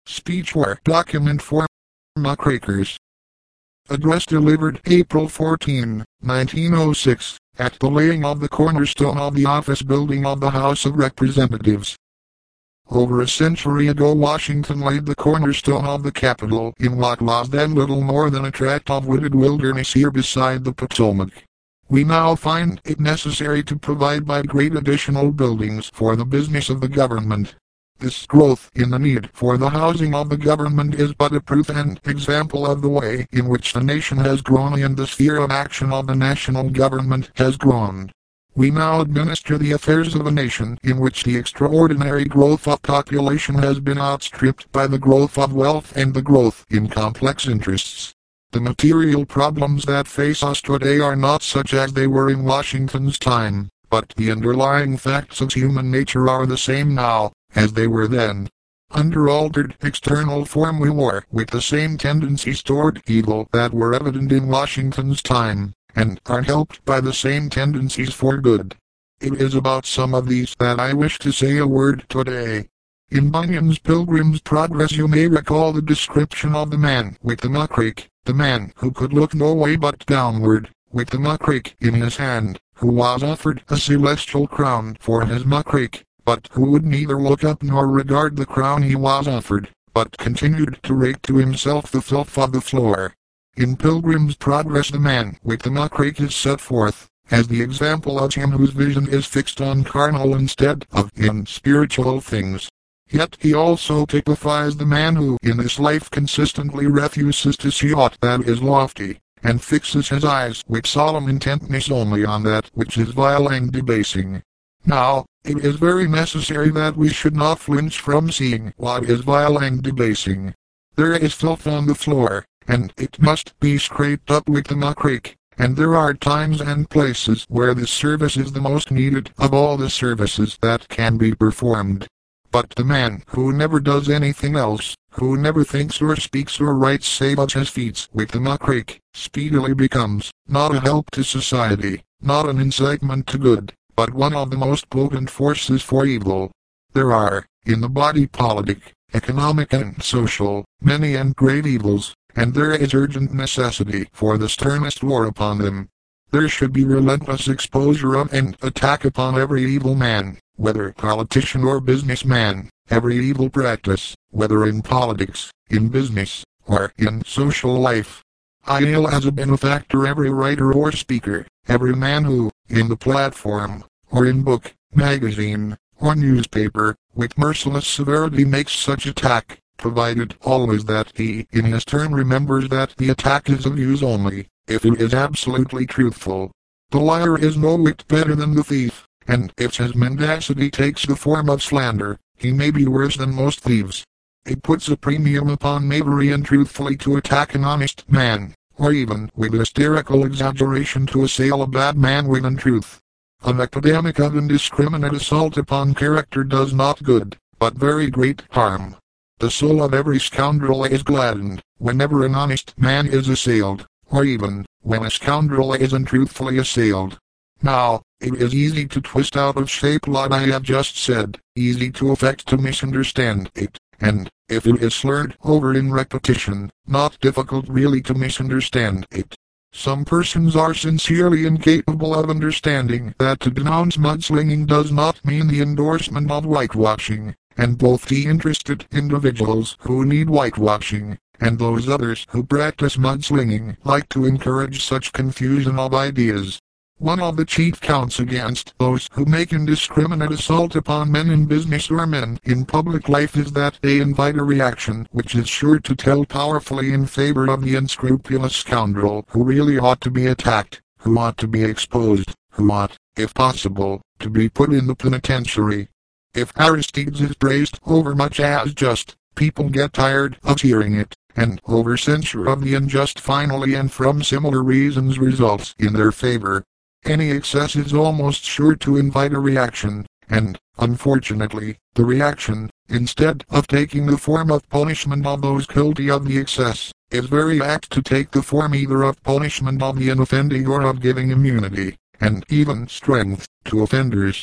speech or document for muckrakers. Address delivered April 14, 1906, at the laying of the cornerstone of the office building of the House of Representatives. Over a century ago Washington laid the cornerstone of the Capitol in what was then little more than a tract of wooded wilderness here beside the Potomac. We now find it necessary to provide by great additional buildings for the business of the government. This growth in the need for the housing of the government is but a proof and example of the way in which the nation has grown and the sphere of action of the national government has grown. We now administer the affairs of a nation in which the extraordinary growth of population has been outstripped by the growth of wealth and the growth in complex interests. The material problems that face us today are not such as they were in Washington's time, but the underlying facts of human nature are the same now as they were then. Under altered external form we war with the same tendencies toward evil that were evident in Washington's time, and are helped by the same tendencies for good. It is about some of these that I wish to say a word today. In Bunyan's Pilgrim's Progress you may recall the description of the man with the muckrake, the man who could look no way but downward, with the muckrake in his hand, who was offered a celestial crown for his muckrake, but who would neither look up nor regard the crown he was offered, but continued to rake to himself the filth of the floor. In Pilgrim's Progress the man with the muckrake is set forth as the example of him whose vision is fixed on carnal instead of in spiritual things. Yet he also typifies the man who in this life consistently refuses to see aught that is lofty, and fixes his eyes with solemn intentness only on that which is vile and debasing. Now, it is very necessary that we should not flinch from seeing what is vile and debasing. There is filth on the floor, and it must be scraped up with the muckrake, and there are times and places where this service is the most needed of all the services that can be performed. But the man who never does anything else, who never thinks or speaks or writes save of his feats with the muckrake, speedily becomes, not a help to society, not an incitement to good, but one of the most potent forces for evil. There are, in the body politic, economic and social, many and great evils, and there is urgent necessity for the sternest war upon them. There should be relentless exposure of and attack upon every evil man, whether politician or businessman, every evil practice, whether in politics, in business, or in social life. I hail as a benefactor every writer or speaker, every man who, in the platform, or in book, magazine, or newspaper, with merciless severity makes such attack, provided always that he in his turn remembers that the attack is of use only if it is absolutely truthful. The liar is no whit better than the thief, and if his mendacity takes the form of slander, he may be worse than most thieves. It puts a premium upon knavery and truthfully to attack an honest man, or even with hysterical exaggeration to assail a bad man with untruth. An epidemic of indiscriminate assault upon character does not good, but very great harm. The soul of every scoundrel is gladdened whenever an honest man is assailed, or even when a scoundrel is untruthfully assailed. Now, it is easy to twist out of shape what I have just said, easy to affect to misunderstand it, and, if it is slurred over in repetition, not difficult really to misunderstand it. Some persons are sincerely incapable of understanding that to denounce mudslinging does not mean the endorsement of whitewashing, and both the interested individuals who need whitewashing, and those others who practice mudslinging like to encourage such confusion of ideas. One of the chief counts against those who make indiscriminate assault upon men in business or men in public life is that they invite a reaction which is sure to tell powerfully in favor of the unscrupulous scoundrel who really ought to be attacked, who ought to be exposed, who ought, if possible, to be put in the penitentiary. If Aristides is praised overmuch as just, people get tired of hearing it, and over-censure of the unjust finally and from similar reasons results in their favor. Any excess is almost sure to invite a reaction, and, unfortunately, the reaction, instead of taking the form of punishment of those guilty of the excess, is very apt to take the form either of punishment of the unoffending or of giving immunity, and even strength, to offenders.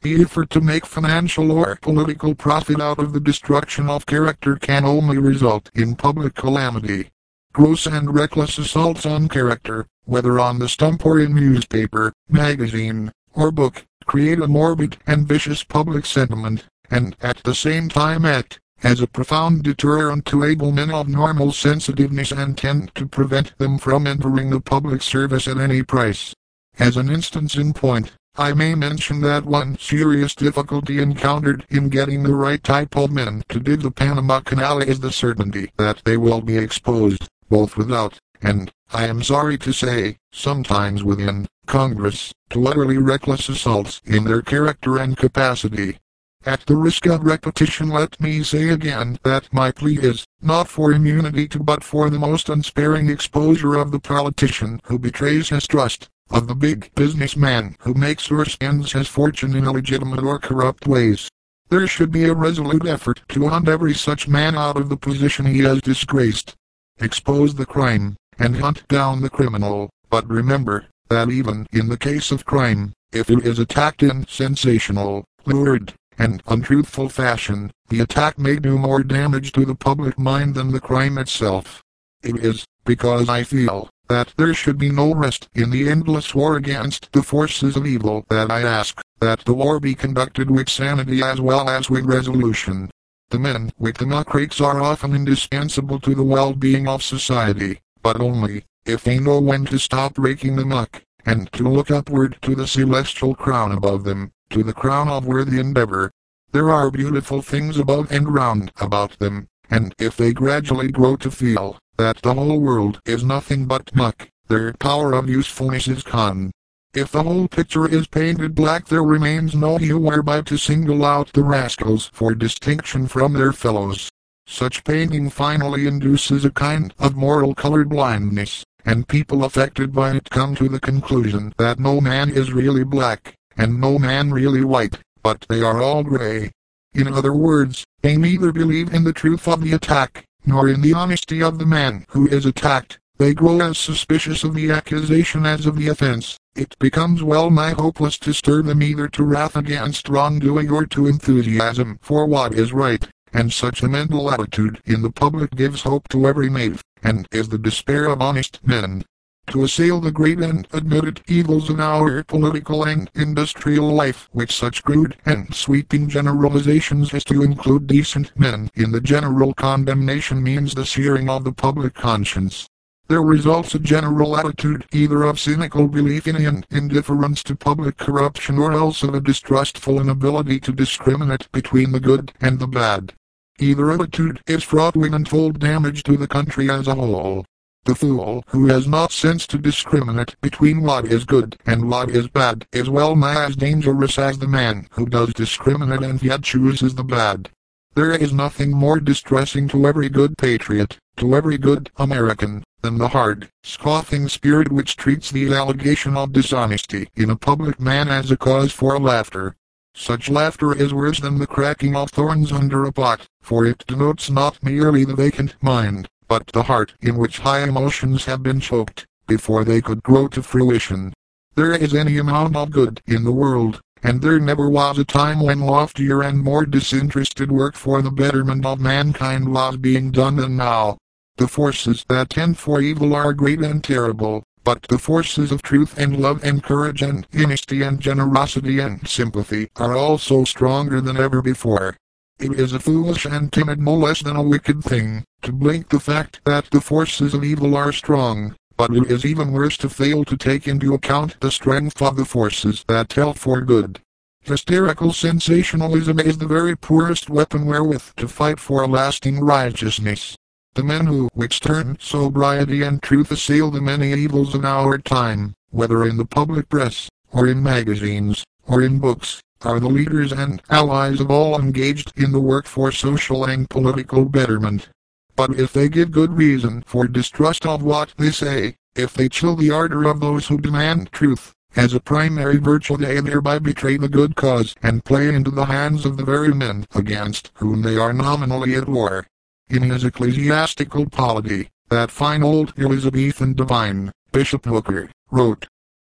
The effort to make financial or political profit out of the destruction of character can only result in public calamity. Gross and reckless assaults on character, whether on the stump or in newspaper, magazine, or book, create a morbid and vicious public sentiment, and at the same time act as a profound deterrent to able men of normal sensitiveness and tend to prevent them from entering the public service at any price. As an instance in point, I may mention that one serious difficulty encountered in getting the right type of men to dig the Panama Canal is the certainty that they will be exposed, both without, and, I am sorry to say, sometimes within, Congress, to utterly reckless assaults in their character and capacity. At the risk of repetition, let me say again that my plea is, not for immunity but for the most unsparing exposure of the politician who betrays his trust, of the big businessman who makes or spends his fortune in illegitimate or corrupt ways. There should be a resolute effort to hunt every such man out of the position he has disgraced. Expose the crime, and hunt down the criminal, but remember that even in the case of crime, if it is attacked in sensational, lurid, and untruthful fashion, the attack may do more damage to the public mind than the crime itself. It is because I feel that there should be no rest in the endless war against the forces of evil that I ask that the war be conducted with sanity as well as with resolution. The men with the muckrakes are often indispensable to the well-being of society, but only if they know when to stop raking the muck, and to look upward to the celestial crown above them, to the crown of worthy endeavor. There are beautiful things above and round about them, and if they gradually grow to feel that the whole world is nothing but muck, their power of usefulness is gone. If the whole picture is painted black, there remains no hue whereby to single out the rascals for distinction from their fellows. Such painting finally induces a kind of moral colored blindness, and people affected by it come to the conclusion that no man is really black, and no man really white, but they are all gray. In other words, they neither believe in the truth of the attack, nor in the honesty of the man who is attacked. They grow as suspicious of the accusation as of the offense. It becomes well nigh hopeless to stir them either to wrath against wrongdoing or to enthusiasm for what is right, and such a mental attitude in the public gives hope to every knave, and is the despair of honest men. To assail the great and admitted evils of our political and industrial life with such crude and sweeping generalizations as to include decent men in the general condemnation means the searing of the public conscience. There results a general attitude either of cynical belief in and indifference to public corruption, or else of a distrustful inability to discriminate between the good and the bad. Either attitude is fraught with untold damage to the country as a whole. The fool who has not sense to discriminate between what is good and what is bad is well nigh as dangerous as the man who does discriminate and yet chooses the bad. There is nothing more distressing to every good patriot, to every good American, than the hard, scoffing spirit which treats the allegation of dishonesty in a public man as a cause for laughter. Such laughter is worse than the cracking of thorns under a pot, for it denotes not merely the vacant mind, but the heart in which high emotions have been choked, before they could grow to fruition. There is any amount of good in the world, and there never was a time when loftier and more disinterested work for the betterment of mankind was being done than now. The forces that tend for evil are great and terrible, but the forces of truth and love and courage and honesty and generosity and sympathy are also stronger than ever before. It is a foolish and timid no less than a wicked thing to blink the fact that the forces of evil are strong, but it is even worse to fail to take into account the strength of the forces that tell for good. Hysterical sensationalism is the very poorest weapon wherewith to fight for lasting righteousness. The men who with stern sobriety and truth assail the many evils of our time, whether in the public press, or in magazines, or in books, are the leaders and allies of all engaged in the work for social and political betterment. But if they give good reason for distrust of what they say, if they chill the ardor of those who demand truth as a primary virtue, they thereby betray the good cause and play into the hands of the very men against whom they are nominally at war. In his Ecclesiastical Polity, that fine old Elizabethan divine, Bishop Hooker, wrote,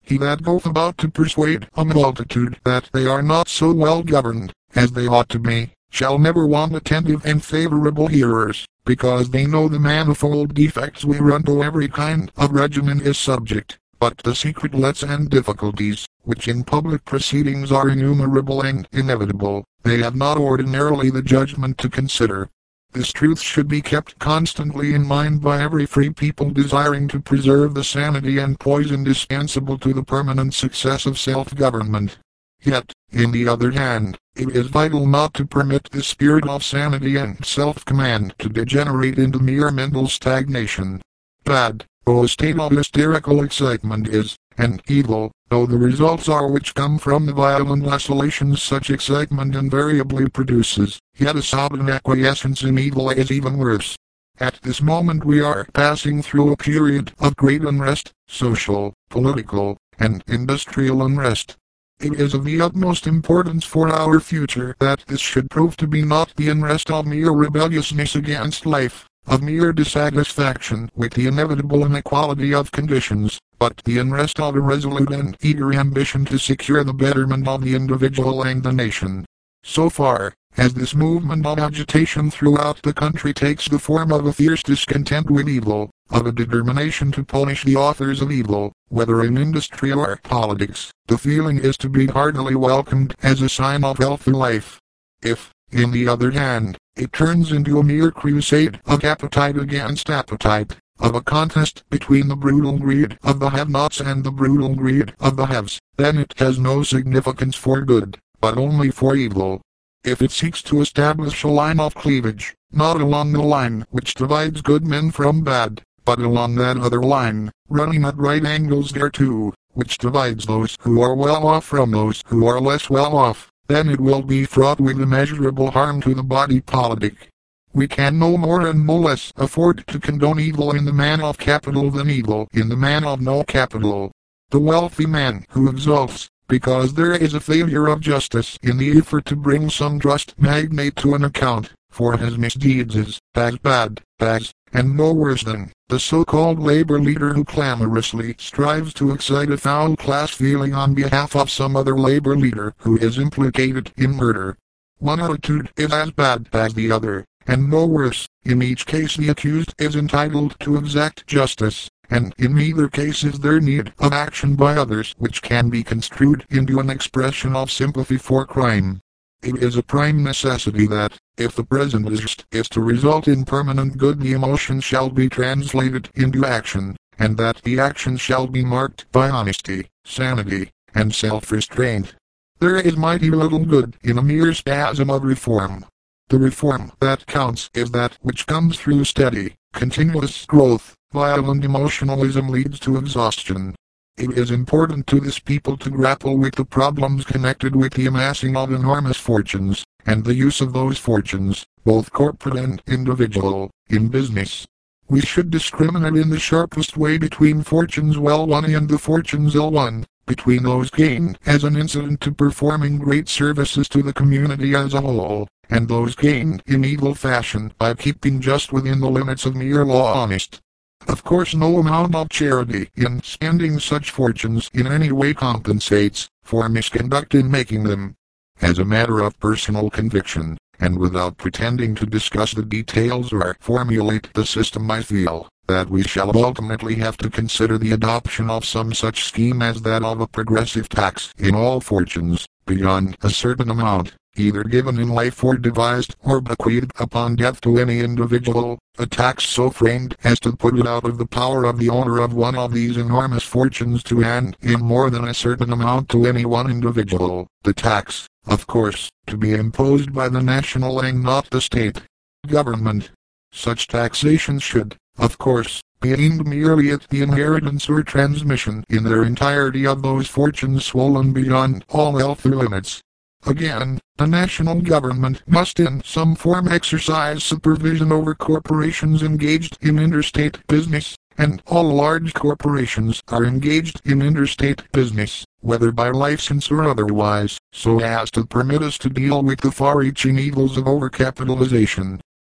He that goeth about to persuade a multitude that they are not so well governed as they ought to be, shall never want attentive and favorable hearers, because they know the manifold defects whereunto every kind of regimen is subject, but the secretlets and difficulties, which in public proceedings are innumerable and inevitable, they have not ordinarily the judgment to consider. This truth should be kept constantly in mind by every free people desiring to preserve the sanity and poise indispensable to the permanent success of self-government. Yet, in the other hand, it is vital not to permit this spirit of sanity and self-command to degenerate into mere mental stagnation. Bad, though a state of hysterical excitement is, and evil, though the results are which come from the violent oscillations such excitement invariably produces, yet a sudden acquiescence in evil is even worse. At this moment we are passing through a period of great unrest, social, political, and industrial unrest. It is of the utmost importance for our future that this should prove to be not the unrest of mere rebelliousness against life, of mere dissatisfaction with the inevitable inequality of conditions, but the unrest of a resolute and eager ambition to secure the betterment of the individual and the nation. So far as this movement of agitation throughout the country takes the form of a fierce discontent with evil, of a determination to punish the authors of evil, whether in industry or politics, the feeling is to be heartily welcomed as a sign of healthy life. If, in the other hand, it turns into a mere crusade of appetite against appetite, of a contest between the brutal greed of the have-nots and the brutal greed of the haves, then it has no significance for good, but only for evil. If it seeks to establish a line of cleavage, not along the line which divides good men from bad, but along that other line, running at right angles thereto, which divides those who are well off from those who are less well off, then it will be fraught with immeasurable harm to the body politic. We can no more and no less afford to condone evil in the man of capital than evil in the man of no capital. The wealthy man who exults, because there is a failure of justice in the effort to bring some trust magnate to an account for his misdeeds is as bad, as, and no worse than, the so-called labor leader who clamorously strives to excite a foul class feeling on behalf of some other labor leader who is implicated in murder. One attitude is as bad as the other, and no worse. In each case the accused is entitled to exact justice, and in neither case is there need of action by others which can be construed into an expression of sympathy for crime. It is a prime necessity that, if the present is to result in permanent good, the emotion shall be translated into action, and that the action shall be marked by honesty, sanity, and self-restraint. There is mighty little good in a mere spasm of reform. The reform that counts is that which comes through steady, continuous growth. Violent emotionalism leads to exhaustion. It is important to this people to grapple with the problems connected with the amassing of enormous fortunes, and the use of those fortunes, both corporate and individual, in business. We should discriminate in the sharpest way between fortunes well won and the fortunes ill won, between those gained as an incident to performing great services to the community as a whole, and those gained in evil fashion by keeping just within the limits of mere law honest. Of course no amount of charity in spending such fortunes in any way compensates for misconduct in making them. As a matter of personal conviction, and without pretending to discuss the details or formulate the system, I feel that we shall ultimately have to consider the adoption of some such scheme as that of a progressive tax in all fortunes, beyond a certain amount, either given in life or devised or bequeathed upon death to any individual, a tax so framed as to put it out of the power of the owner of one of these enormous fortunes to hand in more than a certain amount to any one individual, the tax, of course, to be imposed by the national and not the state government. Such taxation should, of course, be aimed merely at the inheritance or transmission in their entirety of those fortunes swollen beyond all healthy limits. Again, the national government must in some form exercise supervision over corporations engaged in interstate business, and all large corporations are engaged in interstate business, whether by license or otherwise, so as to permit us to deal with the far-reaching evils of overcapitalization.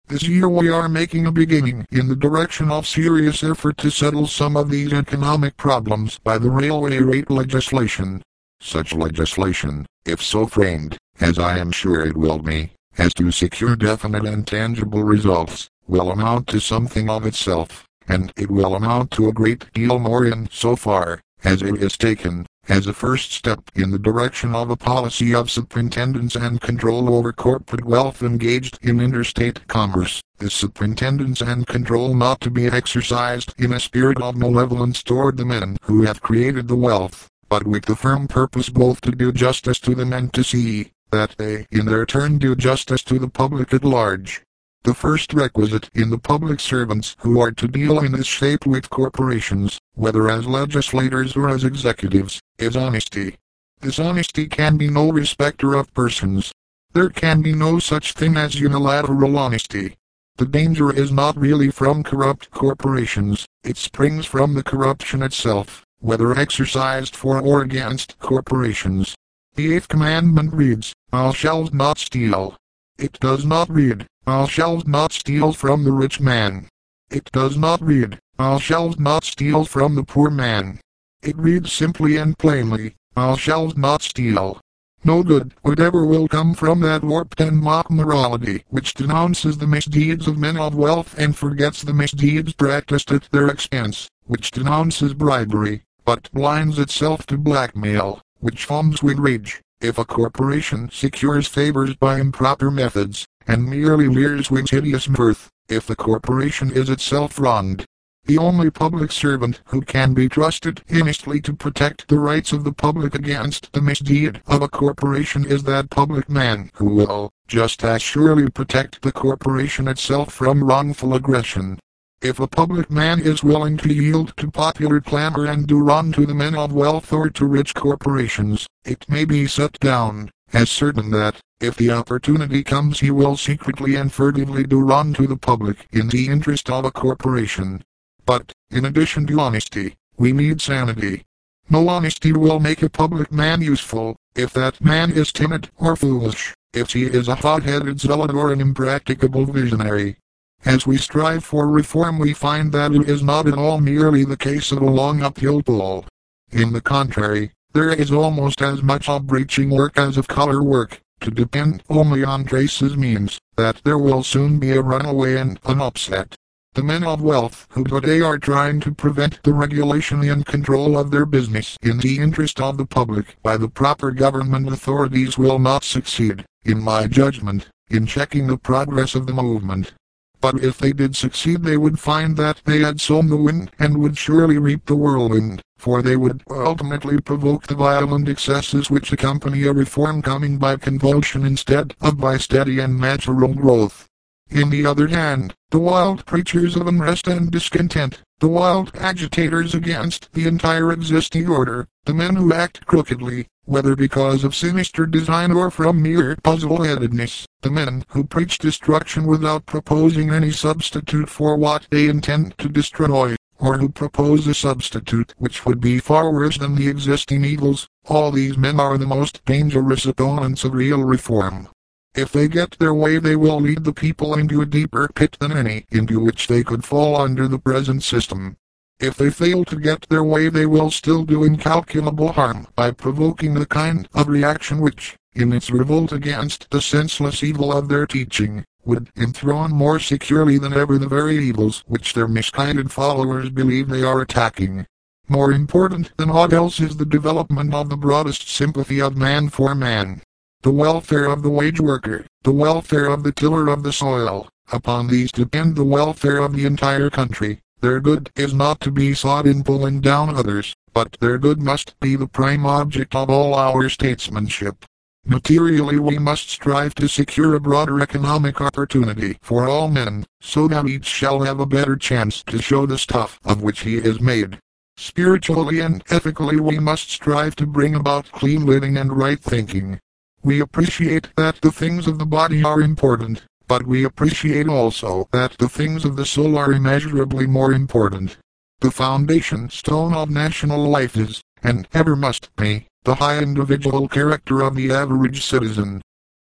This year we are making a beginning in the direction of serious effort to settle some of these economic problems by the railway rate legislation. Such legislation, if so framed, as I am sure it will be, as to secure definite and tangible results, will amount to something of itself, and it will amount to a great deal more in so far as it is taken as a first step in the direction of a policy of superintendence and control over corporate wealth engaged in interstate commerce. This superintendence and control not to be exercised in a spirit of malevolence toward the men who have created the wealth, but with the firm purpose both to do justice to them and to see that they in their turn do justice to the public at large. The first requisite in the public servants who are to deal in this shape with corporations, whether as legislators or as executives, is honesty. This honesty can be no respecter of persons. There can be no such thing as unilateral honesty. The danger is not really from corrupt corporations, it springs from the corruption itself, whether exercised for or against corporations. The 8th commandment reads, "Thou shalt not steal." It does not read, "Thou shalt not steal from the rich man." It does not read, "Thou shalt not steal from the poor man." It reads simply and plainly, "Thou shalt not steal." No good whatever will come from that warped and mock morality which denounces the misdeeds of men of wealth and forgets the misdeeds practiced at their expense, which denounces bribery, but blinds itself to blackmail, which foams with rage, if a corporation secures favors by improper methods, and merely leers with hideous mirth, if the corporation is itself wronged. The only public servant who can be trusted honestly to protect the rights of the public against the misdeed of a corporation is that public man who will, just as surely protect the corporation itself from wrongful aggression. If a public man is willing to yield to popular clamor and do wrong to the men of wealth or to rich corporations, it may be set down as certain that, if the opportunity comes, he will secretly and furtively do wrong to the public in the interest of a corporation. But, in addition to honesty, we need sanity. No honesty will make a public man useful, if that man is timid or foolish, if he is a hot-headed zealot or an impracticable visionary. As we strive for reform, we find that it is not at all merely the case of a long uphill pull. In the contrary, there is almost as much of breaching work as of color work. To depend only on traces means that there will soon be a runaway and an upset. The men of wealth who today are trying to prevent the regulation and control of their business in the interest of the public by the proper government authorities will not succeed, in my judgment, in checking the progress of the movement. But if they did succeed, they would find that they had sown the wind and would surely reap the whirlwind, for they would ultimately provoke the violent excesses which accompany a reform coming by convulsion instead of by steady and natural growth. In the other hand, the wild preachers of unrest and discontent, the wild agitators against the entire existing order, the men who act crookedly, whether because of sinister design or from mere puzzle-headedness, the men who preach destruction without proposing any substitute for what they intend to destroy, or who propose a substitute which would be far worse than the existing evils, all these men are the most dangerous opponents of real reform. If they get their way, they will lead the people into a deeper pit than any into which they could fall under the present system. If they fail to get their way, they will still do incalculable harm by provoking the kind of reaction which, in its revolt against the senseless evil of their teaching, would enthrone more securely than ever the very evils which their misguided followers believe they are attacking. More important than aught else is the development of the broadest sympathy of man for man. The welfare of the wage worker, the welfare of the tiller of the soil, upon these depend the welfare of the entire country. Their good is not to be sought in pulling down others, but their good must be the prime object of all our statesmanship. Materially, we must strive to secure a broader economic opportunity for all men, so that each shall have a better chance to show the stuff of which he is made. Spiritually and ethically, we must strive to bring about clean living and right thinking. We appreciate that the things of the body are important, but we appreciate also that the things of the soul are immeasurably more important. The foundation stone of national life is, and ever must be, the high individual character of the average citizen.